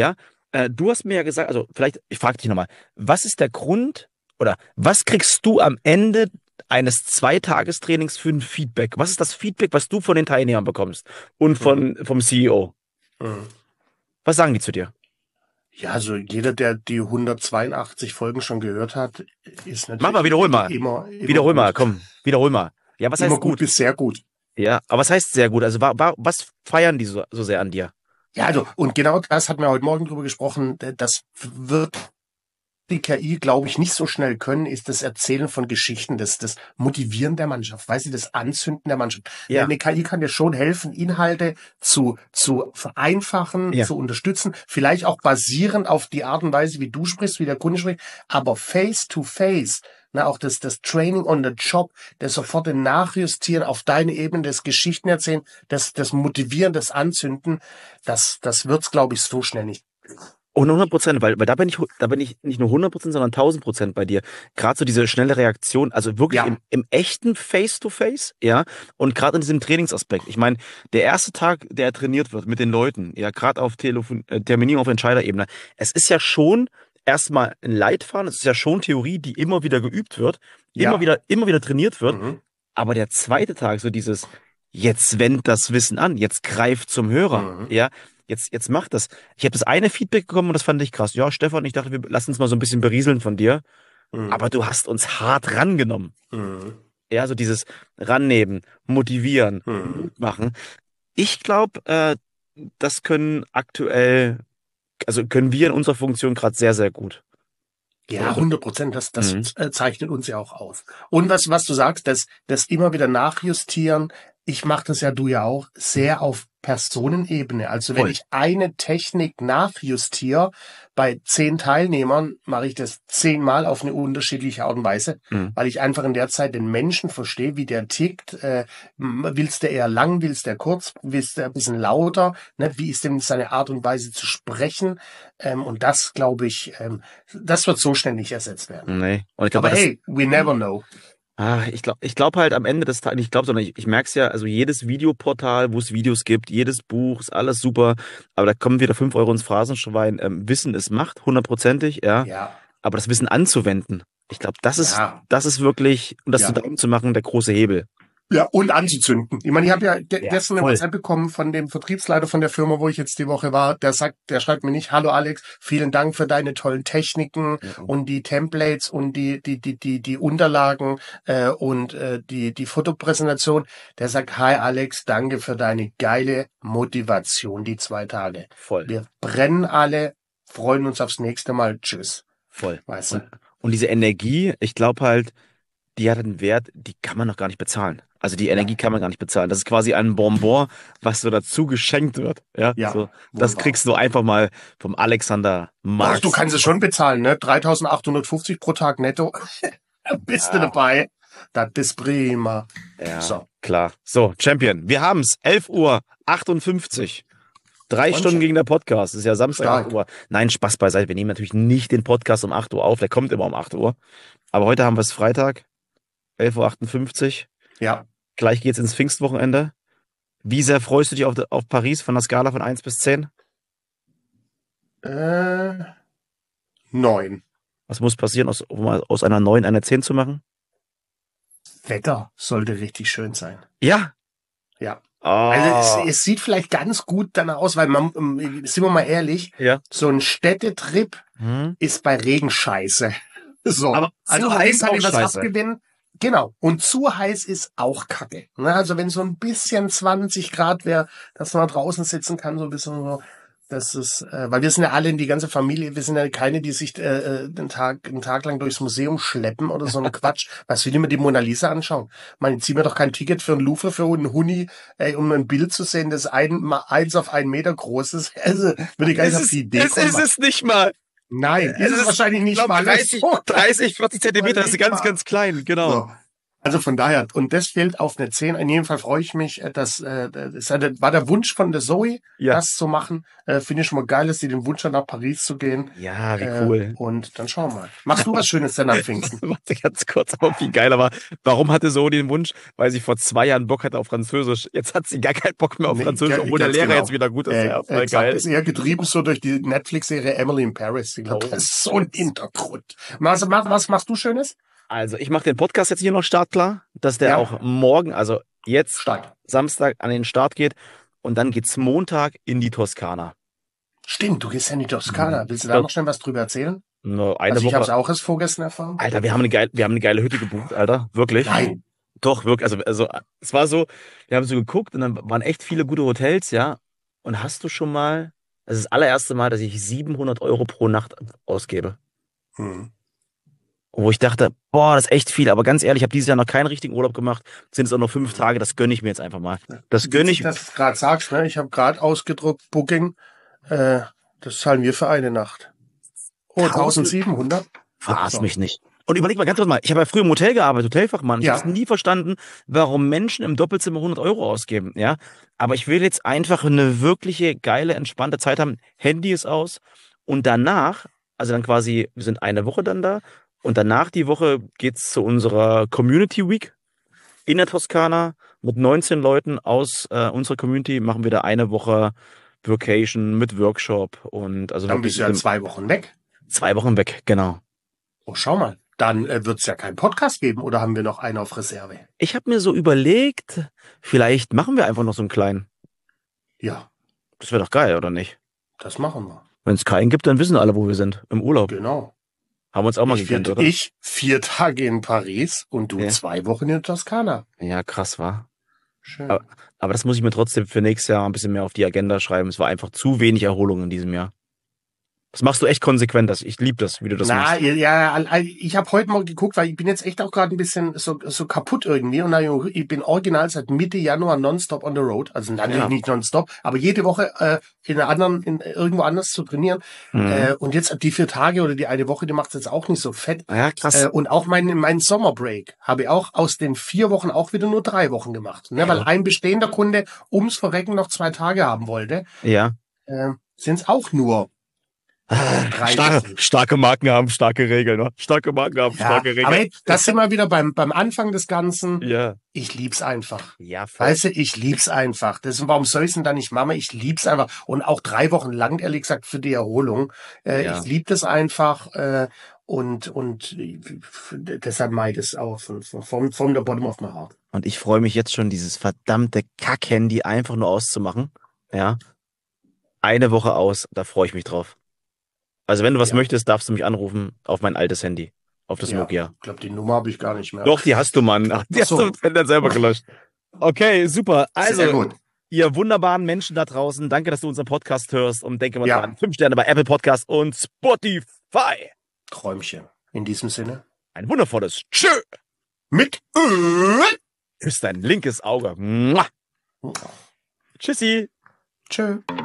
[SPEAKER 3] Äh, du hast mir ja gesagt, also vielleicht, ich frage dich nochmal, was ist der Grund oder was kriegst du am Ende eines Zweitagestrainings für ein Feedback? Was ist das Feedback, was du von den Teilnehmern bekommst und von, vom C E O?
[SPEAKER 2] Mhm.
[SPEAKER 3] Was sagen die zu dir?
[SPEAKER 2] Ja, also jeder, der die hundertzweiundachtzig Folgen schon gehört hat, ist natürlich
[SPEAKER 3] Mach mal, wiederhol mal.
[SPEAKER 2] immer, immer
[SPEAKER 3] Wiederhol
[SPEAKER 2] gut.
[SPEAKER 3] mal, komm, wiederhol mal. Ja, was
[SPEAKER 2] Immer
[SPEAKER 3] heißt
[SPEAKER 2] gut
[SPEAKER 3] gut?
[SPEAKER 2] bis sehr gut.
[SPEAKER 3] Ja, aber was heißt sehr gut? Also wa, wa, was feiern die so, so sehr an dir?
[SPEAKER 2] Ja, also, und genau das hatten wir heute Morgen drüber gesprochen, das wird die K I, glaube ich, nicht so schnell können, ist das Erzählen von Geschichten, das, das Motivieren der Mannschaft, weißt du, das Anzünden der Mannschaft.
[SPEAKER 3] Ja.
[SPEAKER 2] Eine K I kann dir schon helfen, Inhalte zu, zu vereinfachen,
[SPEAKER 3] Ja.
[SPEAKER 2] zu unterstützen, vielleicht auch basierend auf die Art und Weise, wie du sprichst, wie der Kunde spricht, aber face to face, na, auch das, das Training on the Job, das sofortige Nachjustieren auf deine Ebene, das Geschichten erzählen, das, das Motivieren, das Anzünden, das, das wird's, glaube ich, so schnell nicht.
[SPEAKER 3] Und hundert Prozent, weil, weil da bin ich, da bin ich nicht nur hundert Prozent, sondern tausend Prozent bei dir. Gerade so diese schnelle Reaktion, also wirklich
[SPEAKER 2] Ja.
[SPEAKER 3] im, im echten Face-to-Face, ja, und gerade in diesem Trainingsaspekt. Ich meine, der erste Tag, der trainiert wird mit den Leuten, ja, gerade auf Telefon, äh, Terminierung auf Entscheiderebene, es ist ja schon erstmal ein Leitfaden, es ist ja schon Theorie, die immer wieder geübt wird,
[SPEAKER 2] Ja.
[SPEAKER 3] immer wieder, immer wieder trainiert wird.
[SPEAKER 2] Mhm.
[SPEAKER 3] Aber der zweite Tag, so dieses, jetzt wendet das Wissen an, jetzt greift zum Hörer,
[SPEAKER 2] Mhm.
[SPEAKER 3] ja, jetzt, jetzt macht das. Ich habe das eine Feedback bekommen und das fand ich krass. Ja, Stefan, ich dachte, wir lassen uns mal so ein bisschen berieseln von dir,
[SPEAKER 2] Mhm.
[SPEAKER 3] aber du hast uns hart rangenommen.
[SPEAKER 2] Mhm.
[SPEAKER 3] Ja, so dieses Rannehmen, motivieren,
[SPEAKER 2] Mhm.
[SPEAKER 3] Mut machen. Ich glaube, äh, das können aktuell, also können wir in unserer Funktion gerade sehr, sehr gut.
[SPEAKER 2] Ja, hundert Prozent, das, das
[SPEAKER 3] Mhm.
[SPEAKER 2] äh, zeichnet uns ja auch aus. Und was, was du sagst, das, das immer wieder nachjustieren, ich mache das ja, du ja auch, sehr auf Personenebene. Also wenn
[SPEAKER 3] Voll.
[SPEAKER 2] ich eine Technik nachjustiere, bei zehn Teilnehmern mache ich das zehnmal auf eine unterschiedliche Art und Weise,
[SPEAKER 3] Mhm.
[SPEAKER 2] weil ich einfach in der Zeit den Menschen verstehe, wie der tickt. Äh, willst der eher lang, willst der kurz, willst der ein bisschen lauter? Ne? Wie ist denn seine Art und Weise zu sprechen? Ähm, und das, glaube ich, ähm, das wird so schnell nicht ersetzt werden.
[SPEAKER 3] Nee. Und ich glaube,
[SPEAKER 2] Aber
[SPEAKER 3] das,
[SPEAKER 2] hey, we never know.
[SPEAKER 3] Ah, ich glaube ich glaub halt am Ende des Tages, ich glaube, sondern ich, ich merke es ja, also jedes Videoportal, wo es Videos gibt, jedes Buch, ist alles super, aber da kommen wieder fünf Euro ins Phrasenschwein. Ähm, Wissen ist Macht, hundertprozentig, ja,
[SPEAKER 2] Ja,
[SPEAKER 3] aber das Wissen anzuwenden, ich glaube, das ist,
[SPEAKER 2] Ja.
[SPEAKER 3] das ist wirklich, um das
[SPEAKER 2] Ja.
[SPEAKER 3] zu Daumen zu machen, der große Hebel.
[SPEAKER 2] ja, und anzuzünden. Ich meine, ich habe ja, ge
[SPEAKER 3] Ja,
[SPEAKER 2] gestern eine
[SPEAKER 3] voll.
[SPEAKER 2] WhatsApp bekommen von dem Vertriebsleiter von der Firma, wo ich jetzt die Woche war. Der sagt, der schreibt mir nicht, hallo Alex, vielen Dank für deine tollen Techniken
[SPEAKER 3] Mhm.
[SPEAKER 2] und die Templates und die die die die die Unterlagen äh, und äh, die die Fotopräsentation. Der sagt, hi Alex, danke für deine geile Motivation die zwei Tage.
[SPEAKER 3] Voll,
[SPEAKER 2] Wir brennen alle, freuen uns aufs nächste Mal. Tschüss.
[SPEAKER 3] voll.
[SPEAKER 2] Weißt du?
[SPEAKER 3] Und, und diese Energie, ich glaube halt, die hat einen Wert, die kann man noch gar nicht bezahlen. Also die Energie kann man gar nicht bezahlen. Das ist quasi ein Bonbon, was so dazu geschenkt wird. Ja,
[SPEAKER 2] Ja,
[SPEAKER 3] so, das
[SPEAKER 2] wunderbar.
[SPEAKER 3] kriegst du einfach mal vom Alexander
[SPEAKER 2] Ach,
[SPEAKER 3] Marx.
[SPEAKER 2] du kannst es schon bezahlen, ne? dreitausendachthundertfünfzig pro Tag netto. Bist du
[SPEAKER 3] Ja.
[SPEAKER 2] dabei? Das ist prima.
[SPEAKER 3] Ja,
[SPEAKER 2] So.
[SPEAKER 3] klar. So, Champion, wir haben's. elf Uhr achtundfünfzig. Drei
[SPEAKER 2] Und
[SPEAKER 3] Stunden
[SPEAKER 2] schon.
[SPEAKER 3] gegen der Podcast. Das ist ja Samstag,
[SPEAKER 2] Stark.
[SPEAKER 3] acht Uhr. Nein, Spaß beiseite. Wir nehmen natürlich nicht den Podcast um acht Uhr auf. Der kommt immer um acht Uhr. Aber heute haben wir es Freitag. elf Uhr achtundfünfzig.
[SPEAKER 2] Ja.
[SPEAKER 3] Gleich geht's ins Pfingstwochenende. Wie sehr freust du dich auf, auf Paris von der Skala von eins bis zehn?
[SPEAKER 2] Äh, neun.
[SPEAKER 3] Was muss passieren, aus, um aus einer neun eine zehn zu machen?
[SPEAKER 2] Wetter sollte richtig schön sein.
[SPEAKER 3] Ja.
[SPEAKER 2] Ja.
[SPEAKER 3] Oh.
[SPEAKER 2] Also es, es sieht vielleicht ganz gut danach aus, weil man, ähm, sind wir mal ehrlich,
[SPEAKER 3] ja.
[SPEAKER 2] so ein Städtetrip
[SPEAKER 3] Hm?
[SPEAKER 2] ist bei Regen scheiße. So.
[SPEAKER 3] Aber
[SPEAKER 2] also
[SPEAKER 3] zu
[SPEAKER 2] heiß
[SPEAKER 3] heiß
[SPEAKER 2] kann
[SPEAKER 3] auch
[SPEAKER 2] ich was
[SPEAKER 3] scheiße.
[SPEAKER 2] abgewinnen. Genau. Und zu heiß ist auch Kacke. Ne? Also wenn so ein bisschen zwanzig Grad wäre, dass man draußen sitzen kann, so ein bisschen so. Das ist, äh, weil wir sind ja alle in die ganze Familie, wir sind ja keine, die sich äh, den Tag, einen Tag lang durchs Museum schleppen oder so ein Quatsch. Was will ich mir die Mona Lisa anschauen? Man, ich zieh mir doch kein Ticket für ein Louvre, für einen Huni, ey, um ein Bild zu sehen, das ein, mal eins auf einen Meter groß ist. Also, würde ich gar nicht auf die Idee
[SPEAKER 3] es
[SPEAKER 2] kommen.
[SPEAKER 3] ist es nicht mal.
[SPEAKER 2] Nein,
[SPEAKER 3] Es
[SPEAKER 2] ist es
[SPEAKER 3] ist,
[SPEAKER 2] wahrscheinlich
[SPEAKER 3] Ich
[SPEAKER 2] nicht
[SPEAKER 3] glaube,
[SPEAKER 2] mal.
[SPEAKER 3] dreißig,
[SPEAKER 2] So.
[SPEAKER 3] dreißig, vierzig Zentimeter, das ist ganz,
[SPEAKER 2] Überleg mal.
[SPEAKER 3] ganz klein, genau.
[SPEAKER 2] So. Also von daher, und das fällt auf eine zehn. In jedem Fall freue ich mich, äh, dass äh, das war der Wunsch von der Zoe,
[SPEAKER 3] Ja.
[SPEAKER 2] das zu machen. Äh, Finde ich schon mal geil, dass sie den Wunsch hat, nach Paris zu gehen.
[SPEAKER 3] Ja, wie
[SPEAKER 2] Äh,
[SPEAKER 3] cool.
[SPEAKER 2] Und dann schauen wir mal. Machst du was Schönes denn am Pfingsten?
[SPEAKER 3] Warte ganz kurz, aber viel geiler war. Warum hatte so den Wunsch? Weil sie vor zwei Jahren Bock hatte auf Französisch. Jetzt hat sie gar keinen Bock mehr auf
[SPEAKER 2] Nee,
[SPEAKER 3] Französisch,
[SPEAKER 2] ga-
[SPEAKER 3] obwohl der
[SPEAKER 2] ganz
[SPEAKER 3] Lehrer
[SPEAKER 2] genau.
[SPEAKER 3] jetzt wieder gut ist.
[SPEAKER 2] Äh,
[SPEAKER 3] Ja, voll
[SPEAKER 2] exakt.
[SPEAKER 3] geil.
[SPEAKER 2] Ist eher getrieben so durch die Netflix-Serie Emily in Paris. Ich glaube,
[SPEAKER 3] Oh.
[SPEAKER 2] das ist so ein Hintergrund. Was, was, was machst du Schönes?
[SPEAKER 3] Also, ich mache den Podcast jetzt hier noch startklar, dass der
[SPEAKER 2] Ja.
[SPEAKER 3] auch morgen, also jetzt
[SPEAKER 2] Stark.
[SPEAKER 3] Samstag an den Start geht und dann geht's Montag in die Toskana.
[SPEAKER 2] Stimmt, du gehst ja in die Toskana. Willst du da
[SPEAKER 3] Ja.
[SPEAKER 2] noch schnell was drüber erzählen?
[SPEAKER 3] Nur eine
[SPEAKER 2] Also ich habe es
[SPEAKER 3] Woche.
[SPEAKER 2] auch erst vorgestern erfahren.
[SPEAKER 3] Alter, wir haben eine geile, wir haben eine geile Hütte gebucht, Alter. Wirklich.
[SPEAKER 2] Nein.
[SPEAKER 3] Doch, wirklich. Also, also, es war so, wir haben so geguckt und dann waren echt viele gute Hotels, ja. Und hast du schon mal, das ist das allererste Mal, dass ich siebenhundert Euro pro Nacht ausgebe.
[SPEAKER 2] Hm.
[SPEAKER 3] Wo ich dachte, boah, das ist echt viel. Aber ganz ehrlich, ich habe dieses Jahr noch keinen richtigen Urlaub gemacht. Sind es auch noch fünf Tage, das gönne ich mir jetzt einfach mal. Das gönne ich.
[SPEAKER 2] Dass du gerade sagst, ne? Ich habe gerade ausgedruckt, Booking, äh, das zahlen wir für eine Nacht. Oh, eintausendsiebenhundert?
[SPEAKER 3] Verarsch
[SPEAKER 2] So.
[SPEAKER 3] mich nicht. Und überleg mal ganz kurz mal, ich habe ja früher im Hotel gearbeitet, Hotelfachmann. Ich
[SPEAKER 2] Ja.
[SPEAKER 3] habe nie verstanden, warum Menschen im Doppelzimmer hundert Euro ausgeben, ja. Aber ich will jetzt einfach eine wirkliche, geile, entspannte Zeit haben. Handy ist aus. Und danach, also dann quasi, wir sind eine Woche dann da. Und danach die Woche geht's zu unserer Community Week in der Toskana mit neunzehn Leuten aus äh, unserer Community. Machen wir da eine Woche Vacation mit Workshop und also
[SPEAKER 2] Dann bist du ja
[SPEAKER 3] wirklich
[SPEAKER 2] zwei Wochen weg.
[SPEAKER 3] zwei Wochen weg, genau.
[SPEAKER 2] Oh, schau mal. Dann äh, wird's ja keinen Podcast geben oder haben wir noch einen auf Reserve?
[SPEAKER 3] Ich habe mir so überlegt, vielleicht machen wir einfach noch so einen kleinen.
[SPEAKER 2] Ja,
[SPEAKER 3] Das wäre doch geil, oder nicht?
[SPEAKER 2] das machen wir.
[SPEAKER 3] Wenn es keinen gibt, dann wissen alle, wo wir sind. Im Urlaub.
[SPEAKER 2] Genau.
[SPEAKER 3] Haben wir uns auch mal
[SPEAKER 2] Ich,
[SPEAKER 3] gegönnt,
[SPEAKER 2] vier,
[SPEAKER 3] oder?
[SPEAKER 2] ich vier Tage in Paris und du
[SPEAKER 3] Ja.
[SPEAKER 2] zwei Wochen in der Toskana.
[SPEAKER 3] Ja, krass, war.
[SPEAKER 2] Schön.
[SPEAKER 3] Aber- Aber das muss ich mir trotzdem für nächstes Jahr ein bisschen mehr auf die Agenda schreiben. Es war einfach zu wenig Erholung in diesem Jahr. Das machst du echt konsequent. Das. Ich liebe das, wie du das
[SPEAKER 2] Na,
[SPEAKER 3] machst.
[SPEAKER 2] ja, ja, ich habe heute mal geguckt, weil ich bin jetzt echt auch gerade ein bisschen so, so kaputt irgendwie und dann, ich bin original seit Mitte Januar nonstop on the road, also natürlich
[SPEAKER 3] Ja.
[SPEAKER 2] nicht nonstop, aber jede Woche äh, in einer anderen, in, irgendwo anders zu trainieren.
[SPEAKER 3] Mhm.
[SPEAKER 2] Äh, und jetzt die vier Tage oder die eine Woche, die macht's jetzt auch nicht so fett.
[SPEAKER 3] Ja, krass.
[SPEAKER 2] Äh, und auch mein, mein Sommerbreak habe ich auch aus den vier Wochen auch wieder nur drei Wochen gemacht. Ne? Weil ein bestehender Kunde ums Verrecken noch zwei Tage haben wollte,
[SPEAKER 3] Ja.
[SPEAKER 2] äh, sind es auch nur drei
[SPEAKER 3] Starke,
[SPEAKER 2] Wochen.
[SPEAKER 3] starke Marken haben starke Regeln, ne? Starke Marken haben
[SPEAKER 2] Ja,
[SPEAKER 3] starke Regeln.
[SPEAKER 2] aber hey, das sind wir wieder beim, beim Anfang des Ganzen.
[SPEAKER 3] ja.
[SPEAKER 2] Ich lieb's einfach.
[SPEAKER 3] Ja, voll.
[SPEAKER 2] Weißt du, ich lieb's einfach. Das, warum soll ich's denn da nicht machen? Ich lieb's einfach. Und auch drei Wochen lang, ehrlich gesagt, für die Erholung. Äh,
[SPEAKER 3] Ja.
[SPEAKER 2] Ich lieb das einfach. Äh, und und äh, deshalb meid es auch von, von, from the bottom of my heart.
[SPEAKER 3] Und ich freue mich jetzt schon, dieses verdammte Kack-Handy einfach nur auszumachen. Ja. Eine Woche aus, da freue ich mich drauf. Also wenn du was
[SPEAKER 2] Ja.
[SPEAKER 3] möchtest, darfst du mich anrufen auf mein altes Handy. Auf das
[SPEAKER 2] Ja.
[SPEAKER 3] Nokia.
[SPEAKER 2] Ich glaube, die Nummer habe ich gar nicht mehr.
[SPEAKER 3] Doch, die hast du, Mann. Ach, die
[SPEAKER 2] Ach so.
[SPEAKER 3] hast du dann selber gelöscht. Okay, super.
[SPEAKER 2] Sehr
[SPEAKER 3] Also,
[SPEAKER 2] gut.
[SPEAKER 3] ihr wunderbaren Menschen da draußen, danke, dass du unseren Podcast hörst und denke mal
[SPEAKER 2] Ja.
[SPEAKER 3] dran. Fünf Sterne bei Apple Podcast und Spotify.
[SPEAKER 2] Träumchen. In diesem Sinne.
[SPEAKER 3] Ein wundervolles Tschö.
[SPEAKER 2] Mit Ö.
[SPEAKER 3] Küss dein linkes Auge. Mua. Tschüssi.
[SPEAKER 2] Tschö.